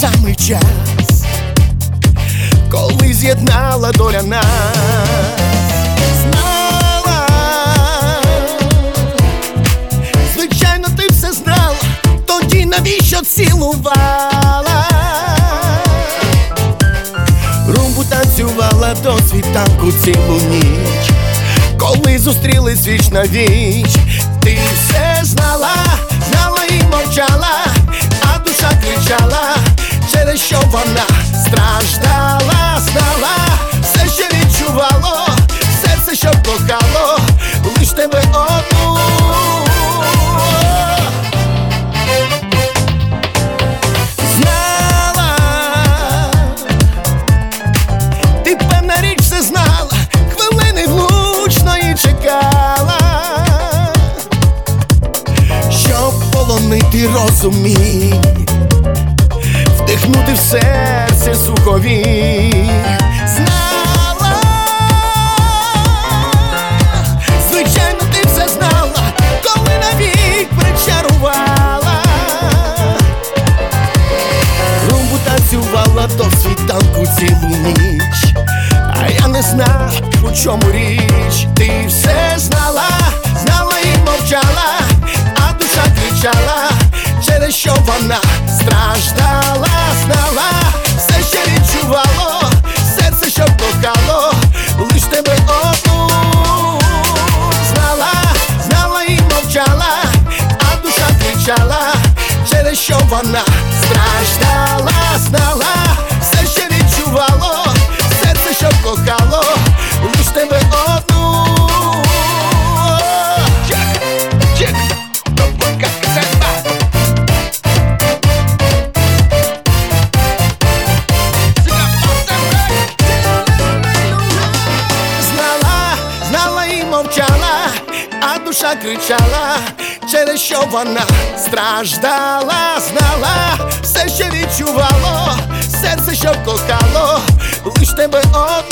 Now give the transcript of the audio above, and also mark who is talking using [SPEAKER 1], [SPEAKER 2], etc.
[SPEAKER 1] самий час, коли з'єднала доля нас. Знала, звичайно, ти все знала, тоді навіщо цілувала? Румбу танцювала до світанку цілу ніч, коли зустрілись віч на віч. Ти все знала, знала і мовчала, а душа кричала, через що вона страждала. Знала, все ще відчувало, серце, що кохало лиш тебе одну. Знала, ти певна річ все знала, хвилини влучної чекала, щоб полонити розум мій, вдихнути в серце сухові. Знала, звичайно, ти все знала, коли навік причарувала. Румбу танцювала до світанку цілу ніч, а я не знав, у чому річ. Ти все знала, знала і мовчала, а душа кричала, через що вона страждала. Знала, все ще відчувало, серце, що кохало лиш тебе одну. Знала, знала і мовчала, а душа кричала, через що вона страждала. Знала, все ще відчувало, серце, що кохало лиш тебе одну. Мовчала, а душа кричала, через що вона страждала. Знала, все ще відчувало, серце, що кохало лиш тебе одну.